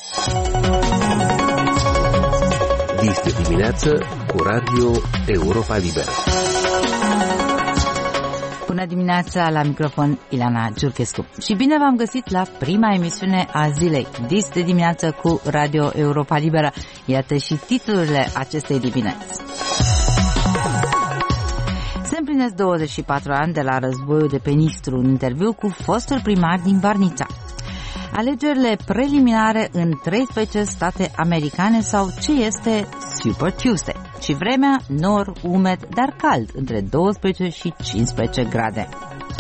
Este dimineață cu Radio Europa Liberă. Bună dimineața, la microfon Ilana Giurchescu. Și bine v-am găsit la prima emisiune a zilei, Dis de dimineață cu Radio Europa Liberă. Iată și titlurile acestei dimineți. Se împlinesc 24 ani de la războiul de pe Nistru, un interviu cu fostul primar din Varnița. Alegerile preliminare în 13 state americane sau ce este Super Tuesday. Și vremea nor, umed, dar cald, între 12 și 15 grade.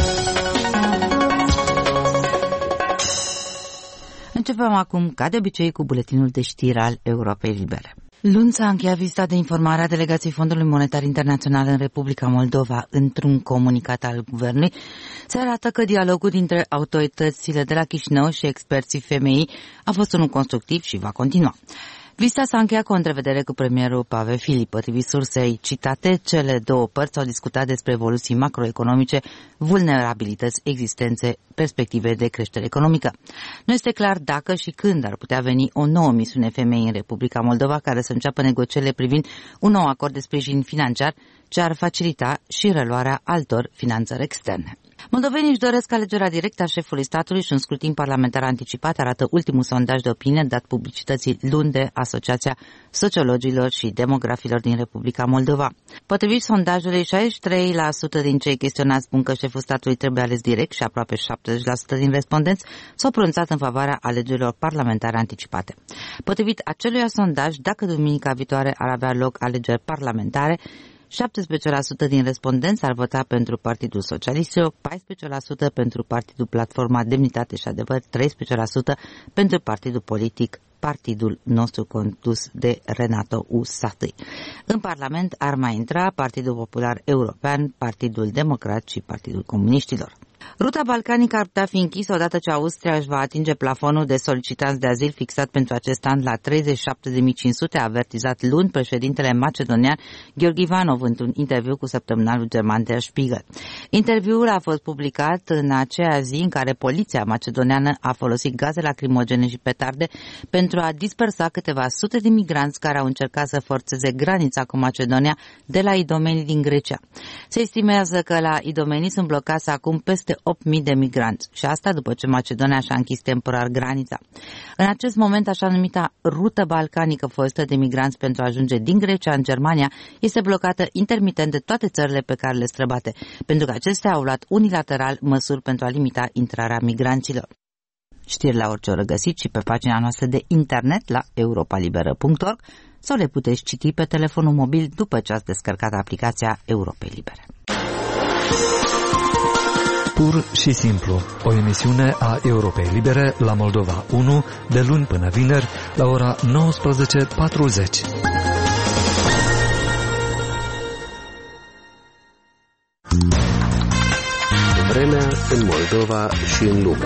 Începem acum, ca de obicei, cu buletinul de știri al Europei Libere. Luni s-a încheiat vizita de informare a delegației Fondului Monetar Internațional în Republica Moldova. Într-un comunicat al guvernului se arată că dialogul dintre autoritățile de la Chișinău și experții FMI a fost unul constructiv și va continua. Vizita s-a încheiat cu o întrevedere cu premierul Pavel Filip. Potrivit sursei citate, cele două părți au discutat despre evoluții macroeconomice, vulnerabilități, existențe, perspective de creștere economică. Nu este clar dacă și când ar putea veni o nouă misiune FMI în Republica Moldova care să înceapă negocierile privind un nou acord de sprijin financiar ce ar facilita și reluarea altor finanțări externe. Moldovenii își doresc alegerea directă a șefului statului și un scrutin parlamentar anticipat, arată ultimul sondaj de opinie dat publicității luni de Asociația Sociologilor și Demografilor din Republica Moldova. Potrivit sondajului, 63% din cei chestionați spun că șeful statului trebuie ales direct și aproape 70% din respondenți s-au pronunțat în favoarea alegerilor parlamentare anticipate. Potrivit acelui sondaj, dacă duminica viitoare ar avea loc alegeri parlamentare, 17% din respondenți ar vota pentru Partidul Socialist, 14% pentru Partidul Platforma Demnitate și Adevăr, 13% pentru Partidul Politic, partidul nostru condus de Renato Usatăi. În Parlament ar mai intra Partidul Popular European, Partidul Democrat și Partidul Comuniștilor. Ruta balcanică ar putea fi închisă odată ce Austria își va atinge plafonul de solicitanți de azil fixat pentru acest an la 37.500, a avertizat luni președintele macedonian Gheorghe Ivanov într-un interviu cu săptămânalul german Der Spiegel. Interviul a fost publicat în aceea zi în care poliția macedoniană a folosit gaze lacrimogene și petarde pentru a dispersa câteva sute de migranți care au încercat să forțeze granița cu Macedonia de la Idomeni din Grecia. Se estimează că la Idomeni sunt blocați acum peste 8.000 de migranți și asta după ce Macedonia și-a închis temporar granița. În acest moment, așa numita rută balcanică folosită de migranți pentru a ajunge din Grecia în Germania este blocată intermitent de toate țările pe care le străbate, pentru că acestea au luat unilateral măsuri pentru a limita intrarea migranților. Știri la orice oră găsiți și pe pagina noastră de internet la europalibera.org sau le puteți citi pe telefonul mobil după ce ați descărcat aplicația Europei Libere. Pur și simplu, o emisiune a Europei Libere la Moldova 1, de luni până vineri, la ora 19:40. Vremea în Moldova și în lume.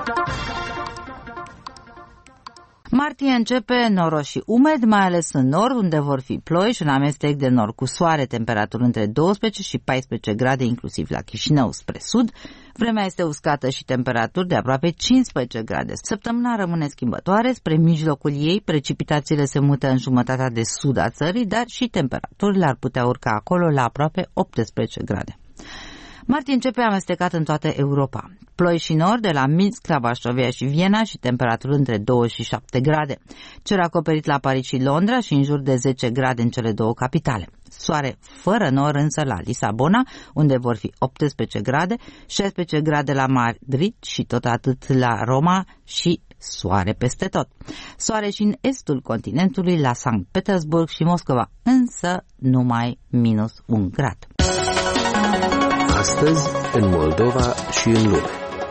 Martie începe noros și umed, mai ales în nord, unde vor fi ploi și un amestec de nord cu soare, temperaturi între 12 și 14 grade, inclusiv la Chișinău. Spre sud, vremea este uscată și temperaturi de aproape 15 grade. Săptămâna rămâne schimbătoare, spre mijlocul ei, precipitațiile se mută în jumătatea de sud a țării, dar și temperaturile ar putea urca acolo la aproape 18 grade. Martie începe amestecat în toată Europa. Ploi și nord de la Minsk la Varsovia și Viena și temperaturi între 2 și 7 grade. Cer acoperit la Paris și Londra și în jur de 10 grade în cele două capitale. Soare fără nor însă la Lisabona, unde vor fi 18 grade, 16 grade la Madrid și tot atât la Roma și soare peste tot. Soare și în estul continentului, la Sankt Petersburg și Moscova, însă numai -1 grad. Astăzi, în Moldova și în lume.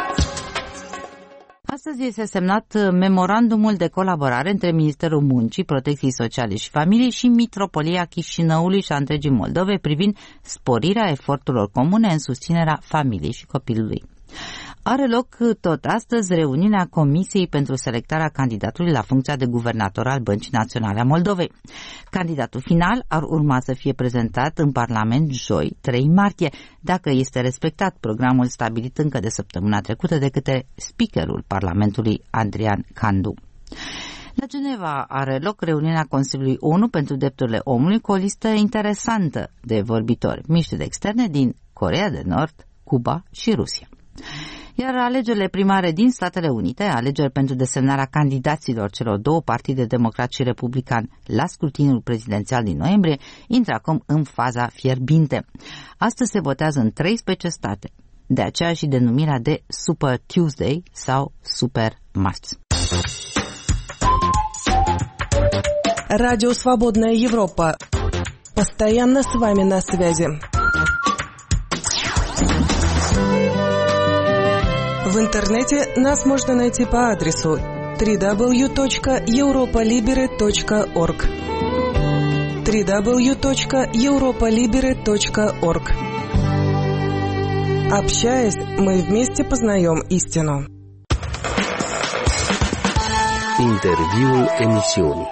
Astăzi este semnat memorandumul de colaborare între Ministerul Muncii, Protecției Sociale și Familiei și Mitropolia Chișinăului și a întregii Moldove privind sporirea eforturilor comune în susținerea familiei și copilului. Are loc tot astăzi reuniunea Comisiei pentru selectarea candidatului la funcția de guvernator al Băncii Naționale a Moldovei. Candidatul final ar urma să fie prezentat în Parlament joi, 3 martie, dacă este respectat programul stabilit încă de săptămâna trecută de către speakerul Parlamentului, Andrian Candu. La Geneva are loc reuniunea Consiliului ONU pentru Drepturile Omului cu o listă interesantă de vorbitori, miniștri de externe din Coreea de Nord, Cuba și Rusia. Iar alegerile primare din Statele Unite, alegeri pentru desemnarea candidaților celor două partide, democrat și republican, la scrutinul prezidențial din noiembrie, intră acum în faza fierbinte. Astăzi se votează în 13 state, de aceea și denumirea de Super Tuesday sau Super Marți. Радио «Свободная Европа». Постоянно с вами на связи. В интернете нас можно найти по адресу www.europolibere.org www.europolibere.org. Общаясь, мы вместе познаем истину. Interviul emisiunii.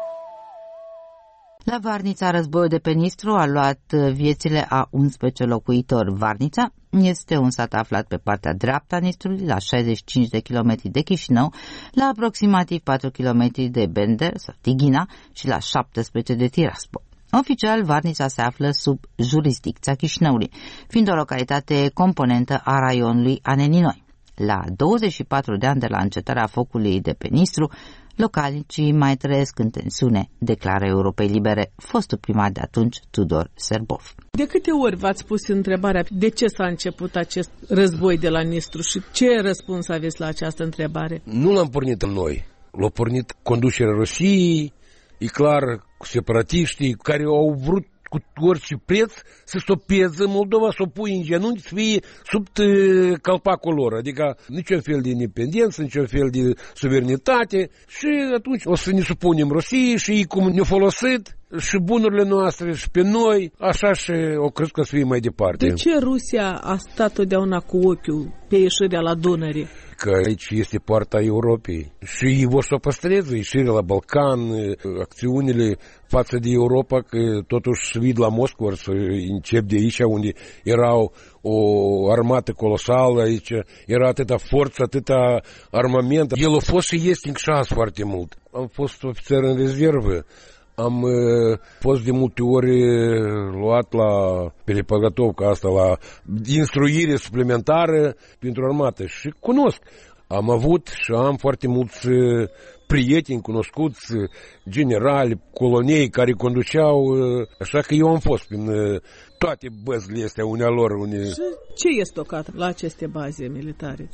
La Varnița, războiul de pe Nistru a luat viețile a 11 locuitori. Varnița este un sat aflat pe partea dreaptă a Nistrului, la 65 de kilometri de Chișinău, la aproximativ 4 kilometri de Bender sau Tighina și la 17 de Tiraspol. Oficial, Varnița se află sub jurisdicția Chișinăului, fiind o localitate componentă a raionului Aneninoi. La 24 de ani de la încetarea focului de pe Nistru, localnicii mai trăiesc în tensiune, declară Europei Libere fostul primar de atunci, Tudor Serbov. De câte ori v-ați pus întrebarea de ce s-a început acest război de la Nistru și ce răspuns aveți la această întrebare? Nu l-am pornit noi, l-a pornit conducerea Rusiei, e clar, cu separatiștii care au vrut cu orice preț să stopeze Moldova, să o pui în genunchi, să fie sub calpacul lor. Adică niciun fel de independență, niciun fel de suveranitate și atunci o să ne supunem Rusiei și ei cum ne-au folosit și bunurile noastre și pe noi, așa și o crezut că să fie mai departe. De ce Rusia a stat totdeauna cu ochiul pe ieșirea la Dunăre? Că aici este poarta Europei și ei vor să o păstreze, ieșirea la Balcan, acțiunile față de Europa, că totuși vid la Moscova să încep de aici, unde erau o armată colosală, aici era atâta forță, atâta armament. El a fost și este în șans foarte mult. Am fost ofițer în rezervă. Am fost de multe ori luat la Perepăgătovca asta, la instruire suplimentară pentru armată și cunosc. Am avut și am foarte mulți prieteni cunoscuți, generali, colonii care conduceau, așa că eu am fost prin toate băzile astea unea lor. Și ce e stocat la aceste baze militare?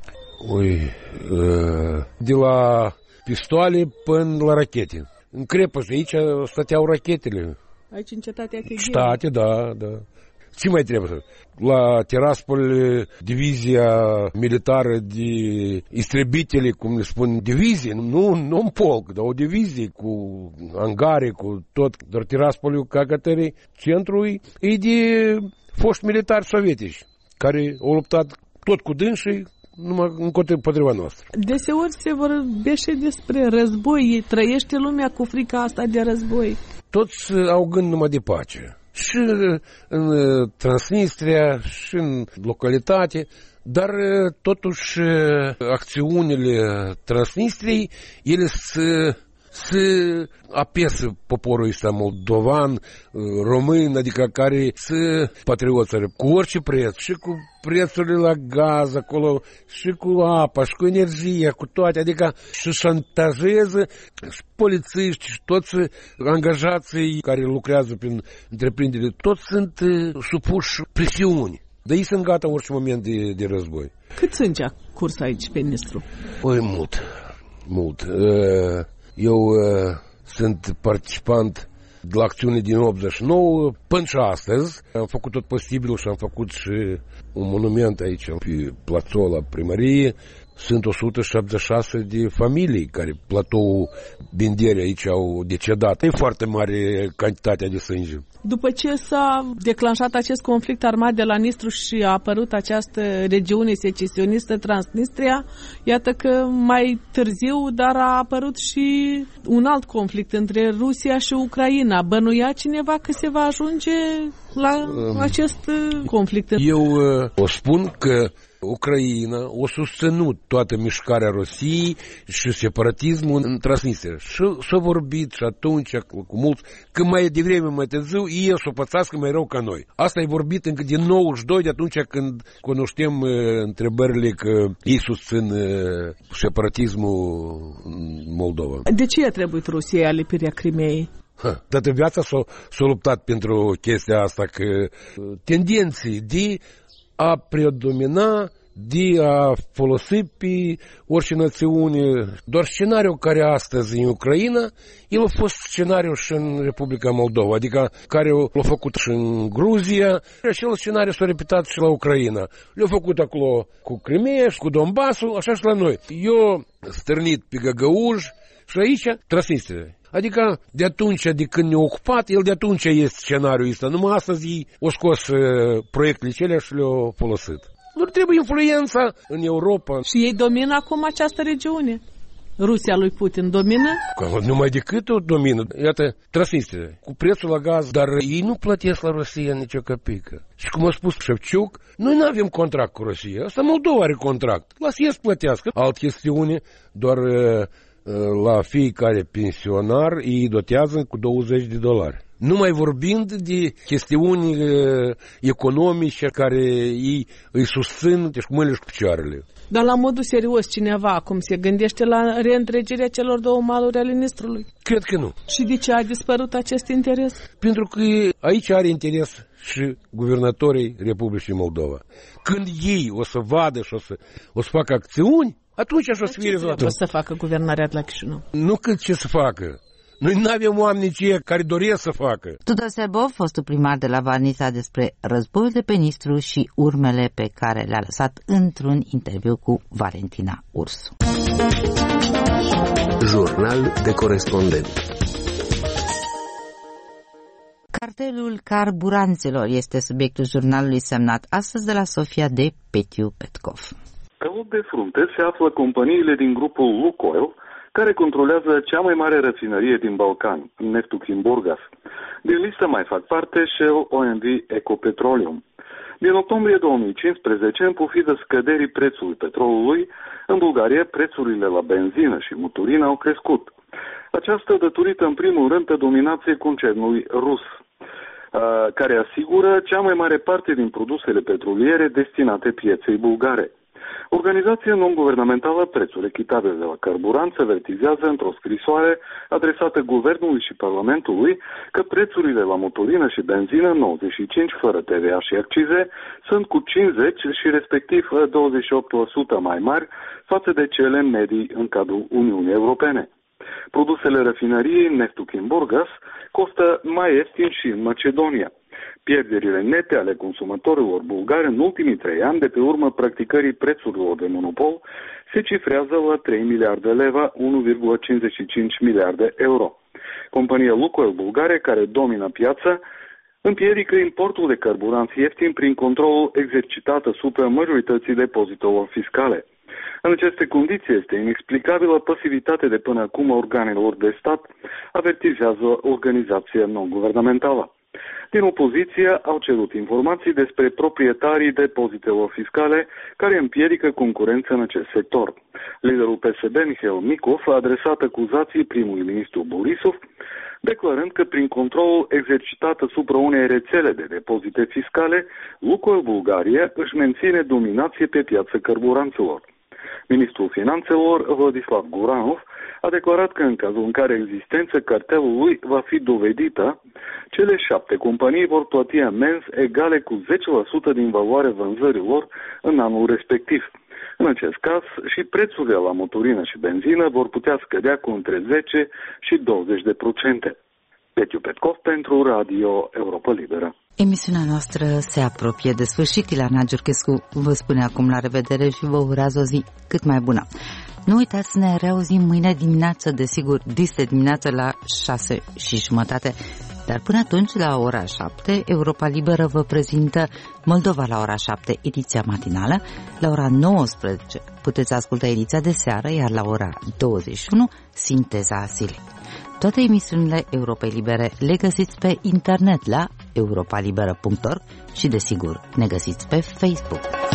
De la pistoale până la rachete. În Crepăș, aici stăteau rachetele. Aici în cetatea Tighina. State, da. Ce mai trebuie? La Tiraspol, divizia militară de istrebitele, cum le spun, divizie, nu un polc, dar o divizie cu angare, cu tot. Dar Tiraspolul, ca gătării, centrul e de foști militari sovietici, care au luptat tot cu dânsii, numai împotriva noastră. Deseori se vorbește despre război. Trăiește lumea cu frica asta de război. Toți au gând numai de pace. Și în Transnistria, și în localitate, dar totuși acțiunile Transnistriei, ele să apesă poporul ăsta moldovan, român, adică care să patrioțări cu orice preț, și cu prețurile la gaz acolo, și cu apa, și cu energia, cu toate, adică și șantajeze și polițiști, și toți angajații care lucrează prin întreprindere, toți sunt supuși presiuni. Dar ei sunt gata orice moment de război. Cât sunt curs aici pe Nistru? Mult. Eu sunt participant la acțiune din 89 până și astăzi. Am făcut tot posibilul și am făcut și un monument aici, pe platou la primărie. Sunt 176 de familii care platou Bindere aici au decedat. E foarte mare cantitatea de sânge. După ce s-a declanșat acest conflict armat de la Nistru și a apărut această regiune secesionistă Transnistria, iată că mai târziu, dar a apărut și un alt conflict între Rusia și Ucraina. Bănuia cineva că se va ajunge la acest conflict? Eu o spun că Ucraina a susținut toată mișcarea Rusiei și separatismul în Transnistria. Și s-a vorbit și atunci cu mulți că mai devreme, mai târziu, ei s-o pățească mai rău ca noi. Asta e vorbit încă din 92, de atunci când cunoștem întrebările că ei susțin separatismul în Moldova. De ce a trebuit Rusiei alipirea Crimeei? Toată viața s-a luptat pentru chestia asta, că tendenții de a predomina, de a folosi pe orice națiune. Doar scenariul care astăzi în Ucraina, el a fost scenariul și în Republica Moldova, adică care l-a făcut și în Gruzia, și acel scenariu s-a repetat și la Ucraina. Le-a făcut acolo cu Crimea și cu Donbassul, așa și la noi. Eu stârnit pe Găgăuj și aici Transnistria. Adică de atunci, de când ne-a ocupat, el de atunci este scenariul ăsta. Numai astăzi o scos proiectele celea și le-a folosit. Nu trebuie influența în Europa. Și ei domină acum această regiune. Rusia lui Putin domină? Numai decât o domină. Iată, Transnistria, cu prețul la gaz, dar ei nu plătesc la Rusia nicio capică. Și cum a spus Șevciuc, noi nu avem contract cu Rusia. Asta Moldova are contract. Lasă ei să plătească. Alt chestiune, doar la fiecare pensionar îi dotează cu $20. Nu mai vorbind de chestiuni economice care ei îi susțin, deci cu mâinile și cu picioarele. Dar la modul serios, cineva acum se gândește la reîntregirea celor două maluri ale Nistrului? Cred că nu. Și de ce a dispărut acest interes? Pentru că aici are interes și guvernatorii Republicii Moldova. Când ei o să vadă și o să facă acțiuni, atunci așa o să fie rezultatul. Ce să facă guvernarea de la Chișinău? Nu cât ce să facă. Noi nu avem oameni care doresc să facă. Tudor Sebov, fostul primar de la Varnița, despre războiul de pe Nistru și urmele pe care le-a lăsat într-un interviu cu Valentina Ursu. Jurnal de corespondent. Cartelul carburanților este subiectul jurnalului semnat astăzi de la Sofia de Petiu Petkov. Pe loc de frunte se află companiile din grupul Lukoil, care controlează cea mai mare rafinărie din Balcan, Neftuchimburgas. Din listă mai fac parte Shell, OMV, Ecopetroleum. Din octombrie 2015, în pofidă scăderii prețului petrolului, în Bulgaria prețurile la benzină și motorină au crescut. Aceasta datorită în primul rând pe dominație concernului rus, care asigură cea mai mare parte din produsele petroliere destinate pieței bulgare. Organizația non-guvernamentală Prețuri Echitabile de la Carburanți avertizează într-o scrisoare adresată Guvernului și Parlamentului că prețurile la motorină și benzină 95 fără TVA și accize sunt cu 50 și respectiv 28% mai mari față de cele medii în cadrul Uniunii Europene. Produsele rafinăriei Neftuchimburgas costă mai ieftin și în Macedonia. Pierderile nete ale consumatorilor bulgari în ultimii 3 ani de pe urmă practicării prețurilor de monopol se cifrează la 3 miliarde leva, 1,55 miliarde euro. Compania Lukoil Bulgaria, care domină piața, împiedică importul de carburanți ieftini prin controlul exercitat asupra majorității depozitelor fiscale. În aceste condiții este inexplicabilă pasivitatea de până acum a organelor de stat, avertizează organizația non-guvernamentală. Din opoziție au cerut informații despre proprietarii depozitelor fiscale care împiedică concurența în acest sector. Liderul PSD, Mihail Micov, a adresat acuzații primului ministru Borisov, declarând că prin controlul exercitat asupra unei rețele de depozite fiscale, Lukoil Bulgaria își menține dominație pe piața carburanților. Ministrul Finanțelor, Vladislav Goranov, a declarat că în cazul în care existența cartelului va fi dovedită, cele 7 companii vor plăti amenzi egale cu 10% din valoarea vânzărilor în anul respectiv. În acest caz, și prețurile la motorină și benzină vor putea scădea cu între 10 și 20%. Petiu Petkov pentru Radio Europa Liberă. Emisiunea noastră se apropie de sfârșit. Ilana Giurchescu vă spune acum la revedere și vă urează o zi cât mai bună. Nu uitați să ne reauzim mâine dimineață, desigur, dis dimineață la 6:30. Dar până atunci, la ora 7, Europa Liberă vă prezintă Moldova la ora 7, ediția matinală. La ora 19 puteți asculta ediția de seară, iar la ora 21, sinteza zilei. Toate emisiunile Europei Libere le găsiți pe internet la europalibera.org și, desigur, ne găsiți pe Facebook.